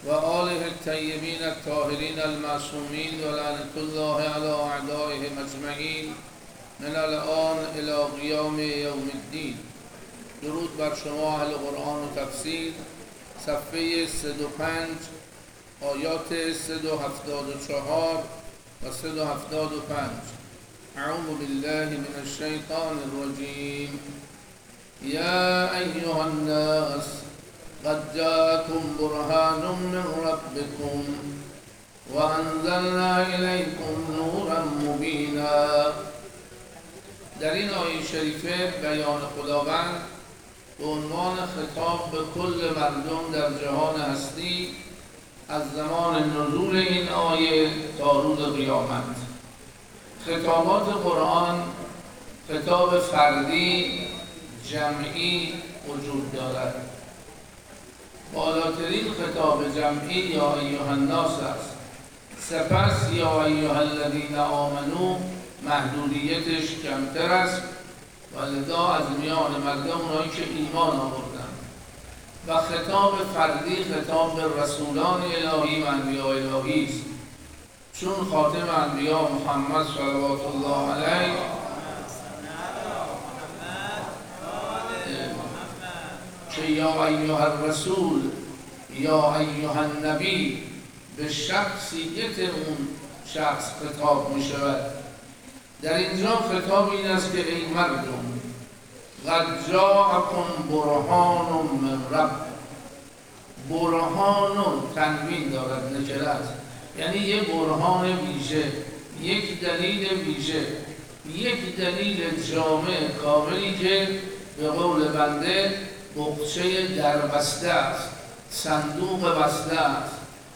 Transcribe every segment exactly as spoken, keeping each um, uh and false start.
و آله الطیبین الطاهرین المعصومین و لعنة الله علی اعدائهم اجمعین من الآن الی قیام یوم الدین. درود بر شما اهل قرآن و تفسیر. صفحه صد و پنج آیات صد و هفتاد و چهار و صد و هفتاد و پنج. اعوذ بالله من الشیطان الرجیم. یا ایها الناس قد جاءكم برهان من ربكم وانزلنا الیکم نورا مبینا. در این آیه شریفه بیان خداوند به عنوان خطاب به کل مردم در جهان هستی از زمان نزول این آیه تا روز قیامت. خطابات قرآن خطاب فردی جمعی وجود دارد. بالاترین خطاب جمعی یا ایها الناس است. سپس یا ایها الذین آمنو محدودیتش کمتر است و لذا از میان مردم اونایی که ایمان آوردن. و خطاب فردی خطاب به رسولان الهی و انبیاء الهی است، چون خاتم انبیاء محمد صلوات الله علیه که یا ایها الرسول یا ایها النبی به شخصیت اون شخص خطاب می شود. در اینجا خطاب این است که ای مردم قد جاءکم برهان من رب. برهان تنوین دارد، نکره است، یعنی یه برهان ویژه، یک دلیل ویژه، یک دلیل جامع کاملی که به قول بنده بقچه در بسته است، صندوق بسته است.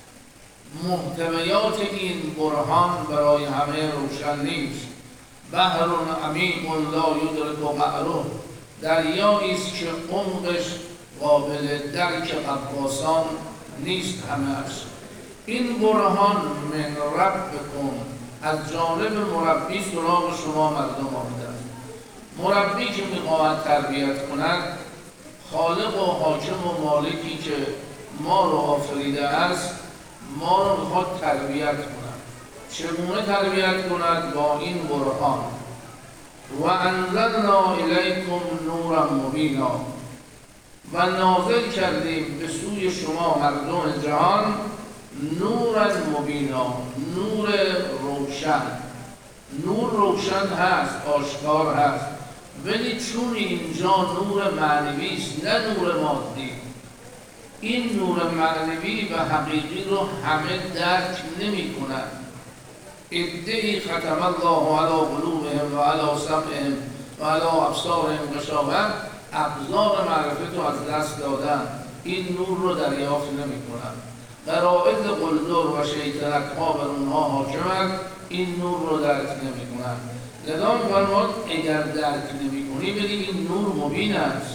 محتویات این برهان برای همه روشن نیست. بحر عمیق لا یدرک قعره، دریایی است که عمقش قابل درک غواصان نیست همه‌اش. این برهان من ربکم، از جانب مربی سراغ شما مردم آمده است. مربی که میخواهد تربیت کند، خالق و حاکم و مالکی که ما رو آفریده است، ما رو میخواد تربیت کند. چگونه تربیت کند؟ با این برهان. و انزلنا الیکم نورا مبینا، و نازل کردیم به سوی شما مردم جهان نورا مبینا، نور روشن. نور روشن هست، آشکار هست، ولی چون اینجا نور معنوی است نه نور مادی، این نور معنوی و حقیقی رو همه درک نمی کنند. ادعی ختم الله علی قلوبهم و علی سمعهم و علی ابصارهم غشاوة، ابصار معرفت رو از دست دادن، این نور رو دریافت نمی کنند. غرائز قلدر و شیطنت ها بر اونها حاکمند، این نور رو درک نمی کنند. لذا فرمود اگر درک نمی کنی بگی این نور مبین است.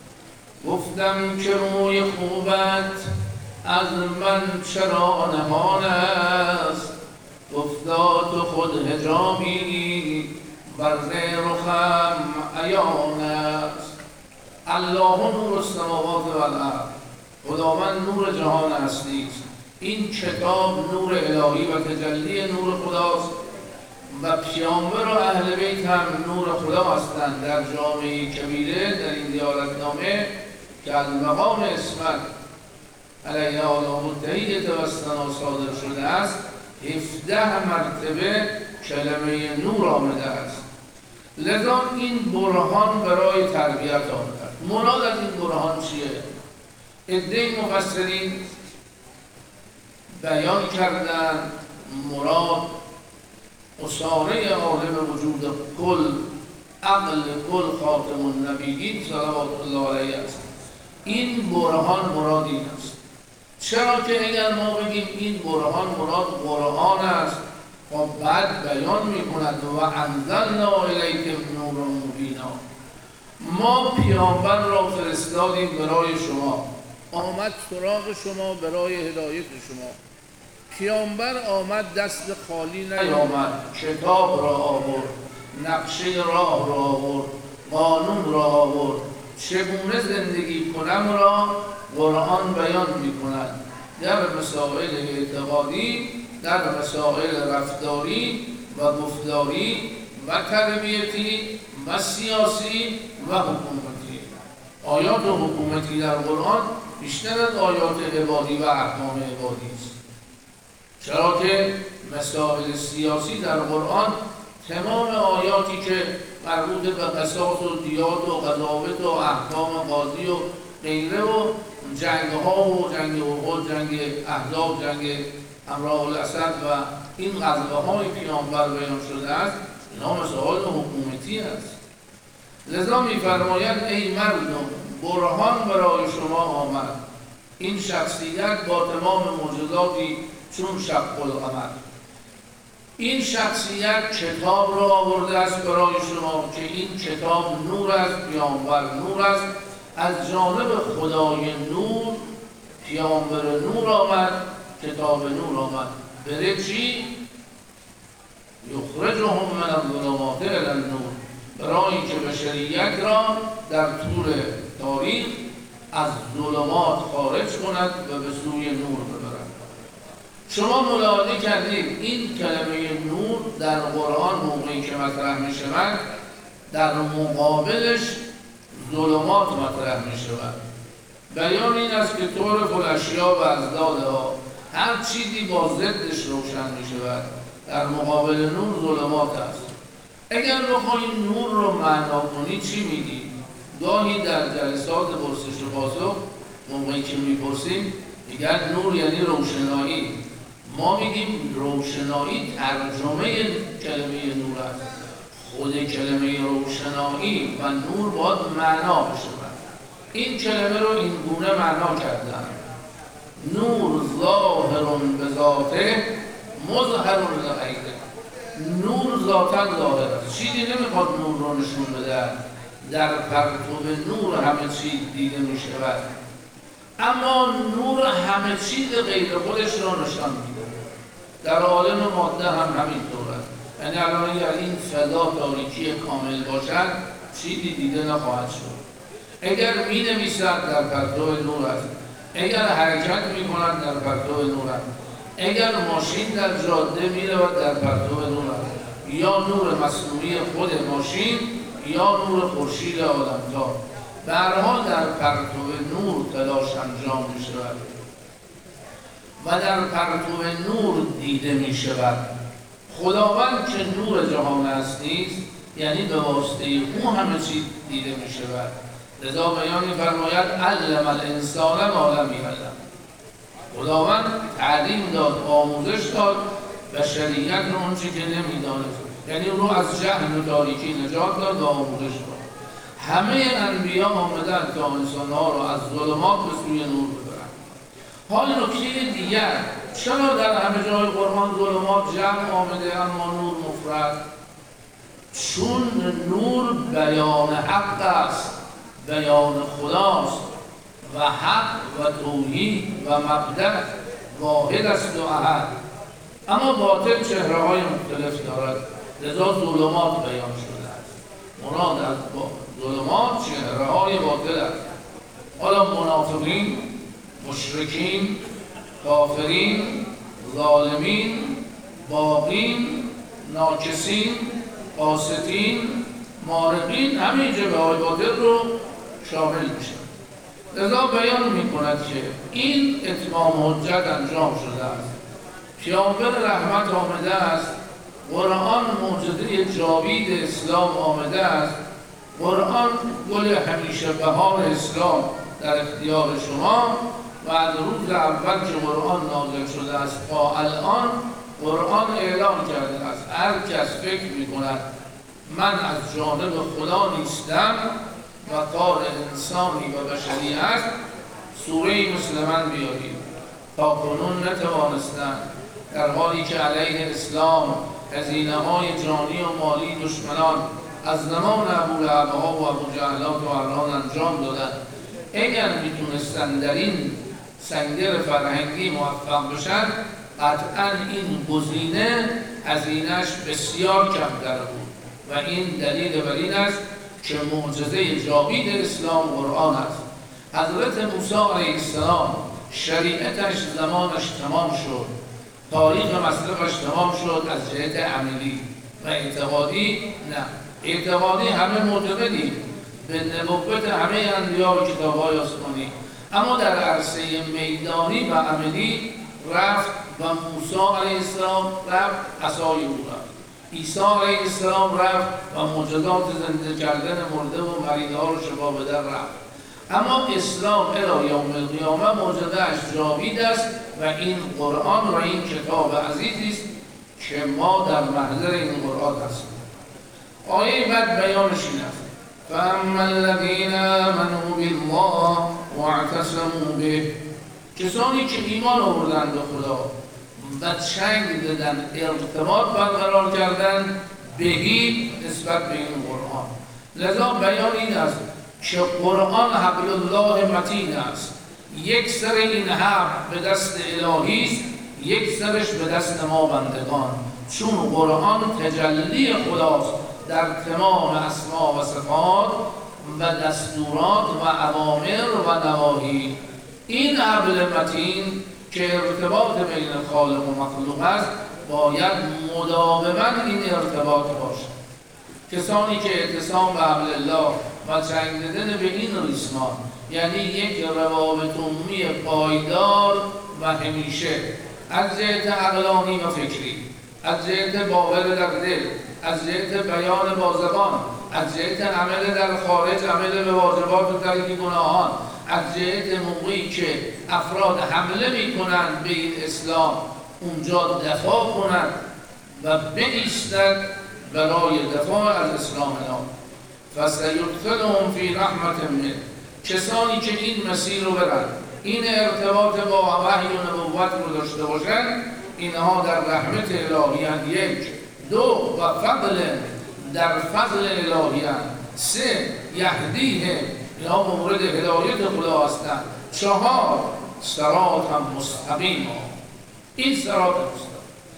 گفتم که روی خوبت از من چرا نهان است، گفتا تو خود حجابی بر رخم عیان است. الله نور السماوات و الارض، خداوند نور جهان هستی است. این کتاب نور الهی و تجلی نور خداست و پیامبر و اهل بیت هم نور خدا هستند. در جامعه کبیره در این دیارتنامه که از مقام اسمت علیه آلا متحیدت و استنا صادر شده است، هفده مرتبه کلمه نور آمده است. لذا این برهان برای تربیت آمده. مراد از این برهان چیه؟ عده مفسرین بیان کردن مراد اصاره عالم وجود کل، عقل کل خاتم النبیین صلوات الله علیه است. این برهان مراد این است. چرا که اگر ما بگیم این برهان مراد قرآن است، خب بعد بیان میکند و انزلنا الیکم نورا مبینا، ما پیامبر را فرستادیم برای شما، آمد سراغ شما برای هدایت شما. پیامبر آمد دست خالی نیامد، کتاب را آورد، نقشه راه را آورد، قانون را آورد، چگونه زندگی کنم را قرآن بیان می کند. در مسائل اعتقادی، در مسائل رفتاری و گفتاری و تربیتی و سیاسی و حکومتی. آیات حکومتی در قرآن بیشتر از آیات عبادی و احکام عبادی است، چرا که مسائل سیاسی در قرآن تمام آیاتی که مربوط به قصاص و دیات و قضاوت و احکام قاضی و غیره و جنگ ها و جنگ احد، جنگ احزاب، جنگ امراء الاسد و این غزوه های پیامبر بیان شده است، اینا مسائل حکومتی است. لذا می‌فرماید ای مردم برهان برای شما آمد، این شخصیت با تمام معجزاتی چون شق القمر. این شخصیت کتاب را آورده است برای شما که این کتاب نور است، پیامبر نور است، از جانب خدای نور پیامبر نور آمد، کتاب نور آمد. بره چی؟ یخرجهم من الظلمات الی النور، برای که بشریت را در طول تاریخ از ظلمات خارج کند و به سوی نور ببرد. شما ملاحظه کردید این کلمه نور در قرآن موقعی که مطرح می شود در مقابلش ظلمات مطرح می شود. بیان این است که طور فلاشیا و ازدادها هر چیزی با ضدش روشن می شود، در مقابل نور ظلمات است. اگر بخواهیم نور رو معنا کنی چی میگی؟ گاهی در جلسات پرسش و پاسخ موقعی که میپرسیم میگن نور یعنی روشنایی. ما میگیم روشنایی ترجمه کلمه نور است. خود کلمه روشنایی و نور باید معنا بشه. این کلمه رو این گونه معنا کردن: نور ظاهر به ذاته مظهر لغیره. نور ذاتاً ظاهر است، چیزی نمیخواد نور رو نشون بده، در پرتو نور همه چیز دیده میشود، اما نور همه چیز غیر خودش رو نشان میده. در عالم ماده هم همینطور است. یعنی الان اگر این فضا تاریکی کامل باشد چیزی دیده نخواهد شد. اگر می نویسد در پرتو نور است، اگر حرکت می کند در پرتو نور است، اگر ماشین در جاده می رود در پرتو نور است، یا نور مصنوعی خود ماشین یا نور خورشید عالمتاب، به هر حال در پرتو نور تلاش انجام می شود و در پرتو نور دیده می شود. خداوند که نور جهان هستی است، یعنی به واسطه او همه چیز دیده می شود. لذا بیان می فرماید علم الانسان ما لم یعلم. خداوند تعلیم داد، آموزش داد بشریت رو اون چی که نمیدانست، یعنی رو از جهل و تاریکی نجات داد و آموزش داد. همه انبیا آمدن تا انسانها رو از ظلمات به سوی نور ببرن. حال نکته دیگر، چرا در همه جای قرآن ظلمات جمع آمده اما نور مفرد؟ چون نور بیان حق است، بیان خداست و حق و توحید و مبدأ واحد است و احد. اما باطل چهره های مختلف دارد، لذا ظلمات بیان شده است. مراد از ظلمات چهره های باطل است. حالا منافقین، مشرکین، کافرین، ظالمین، باغین، ناکسین، قاسطین، مارقین، همه جبهه های باطل رو شامل میشه. لذا بیان میکند که این اتمام حجت انجام شده است. پیامبر رحمت آمده است، قرآن معجزه جاوید اسلام آمده است، قرآن گل همیشه بهار اسلام در اختیار شما و از روز اول که قرآن نازل شده است تا الان قرآن اعلام کرده است هر کس فکر میکند من از جانب خدا نیستم و کار انسانی و بشری است، سوره مثل من بیارید. تا کنون نتوانستند، در حالی که علیه اسلام هزینه های جانی و مالی دشمنان از زمان ابولهب‌ها و ابوجهل‌ها و ارهان انجام دادند، اگر میتونستند در این سنگر فرهنگی موفق بشن، قطعا این گزینه هزینه‌اش بسیار کمتر بود و این دلیل بر این است که معجزه جاوید اسلام قرآن است. حضرت موسی علیه السلام شریعتش زمانش تمام شد، تاریخ مصرفش تمام شد از جهت عملی و اعتقادی نه. اعتقادی همه معتقدی به نبوت همه انبیا و کتاب‌های آسمانی، اما در عرصه میدانی و عملی رفت و موسی علیه السلام رفت عصای او رفت، عیسی علیه السلام رفت و معجزات زنده کردن مرده و مریضه ها رو شفا بده رفت. اما اسلام الی یوم القیامه معجزه‌اش جاوید است و این قرآن و این کتاب عزیزی است که ما در محضر این قرآن هستیم. آیه بعد بیانش این است: فاما الذین آمنوا بالله واعتصموا به، کسانی که ایمان آوردند به خدا و چنگ دادن ارتباط برقرار کردن بهی نسبت به این قرآن. لذا بیان این است که قرآن حبل الله متین است. یک سر این حبل به دست الهی است، یک سرش به دست ما بندگان، چون قرآن تجلی خداست در تمام اسما و صفات و دستورات و اوامر و نواهی. این حبل متین که ارتباط بین خالق و مخلوق است باید مداوما این ارتباط باشد. کسانی که اعتصام به حبل الله و چنگ دادن به این ریسمان، یعنی یک روابط عمومی پایدار و همیشه از جهت عقلانی و فکری، از جهت باور در دل، از جهت بیان با زبان، از جهت عمل در خارج، عمل به واجبات و ترک گناهان، از جهت موقعی که افراد حمله می کنند به این اسلام اونجا دفاع کنند و بایستند برای دفاع از اسلام نام. فسیدخلهم فی رحمت منه، کسانی که این مسیر رو برن، این ارتباط با وحی و نبوت رو داشته باشن، اینها در رحمت الهی. یک دو و فضل، در فضل الهی. سه یهدیه، اینها مورد هدایت خدا هستند. چهار صراط مستقیم، این صراط مستقیم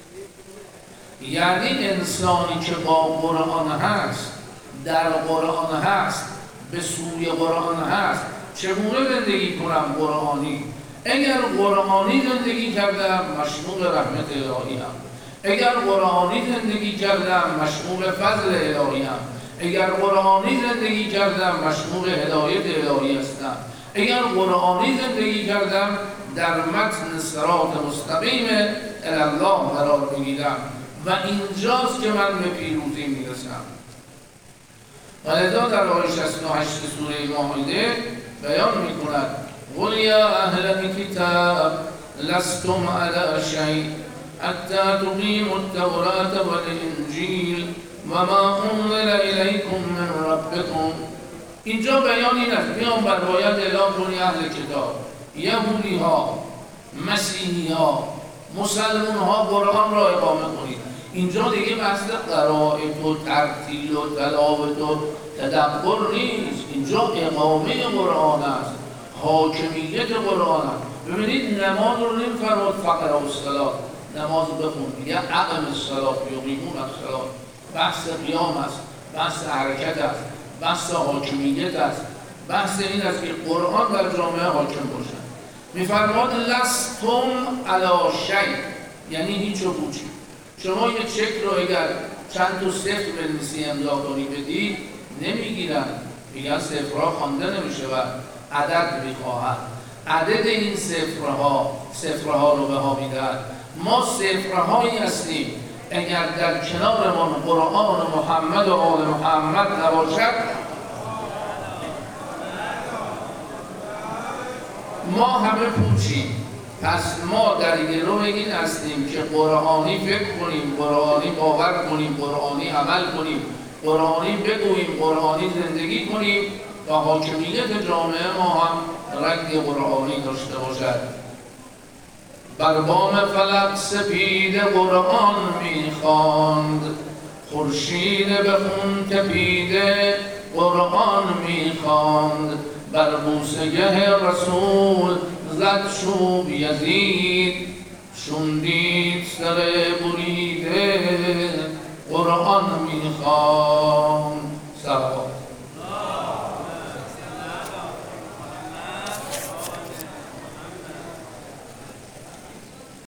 یعنی انسانی که با قرآن هست، در قرآن هست، به سوی قرآن هست. چگونه زندگی کنم قرآنی؟ اگر قرآنی زندگی کردم مشمول رحمت الهی هم، اگر قرآنی زندگی کردم مشمول فضل الهی هم، اگر قرآنی زندگی کردم مشمول هدایت الهی هستم، اگر قرآنی زندگی کردم در متن صراط مستقیم الی الله قرار میگیرم و اینجاست که من به پیروزی میرسم. و لذا در آیه شصت و هشت سوره مائده بیان میکند: قل یا اهل الکتاب لستم علی شیء حتی تقیموا التوراة والانجیل و ما انزل الیکم من ربکم. اینجا بیان این است پیامبر باید اعلام کنی اهل کتاب، یهودی ها، مسیحی ها، مسلمان ها قرآن را اقامه کنید. اینجا دیگه بحث قرائت و ترتیل و تلاوت و تدبر نیست، اینجا اقامه قرآن است، حاکمیت قرآن است. ببینید نماز رو نمی‌فرماد فقرا الصلاة، نماز بخون، یا اقم الصلاة یقیمون الصلاة. بحث قیام است، بحث حرکت است، بحث حاکمیت است، بحث این است که قرآن در جامعه حاکم باشد. می‌فرماد لستم علی شیء، یعنی هیچ و پوچی. شما یه چک رو اگر چند تا صفر بنویسی امضا کنی بدی نمیگیرن، میگن صفرها خوانده نمیشه و عدد میخواهد. عدد این صفرها صفرها رو به ها میدهد. ما صفرهایی هستیم، اگر در کنارمان قرآن و محمد و آل محمد نباشد ما همه پوچیم. پس ما در گروه این هستیم که قرآنی فکر کنیم، قرآنی باور کنیم، قرآنی عمل کنیم، قرآنی بگوییم، قرآنی زندگی کنیم و حاکمیت جامعه ما هم رنگ قرآنی داشته باشد. بر بام فلک سپید قرآن میخواند، خورشید به خون تپیده قرآن میخواند. بر بوسگه رسول زد چوب یزید، چون دید سر بریده قرآن میخواند. سلام.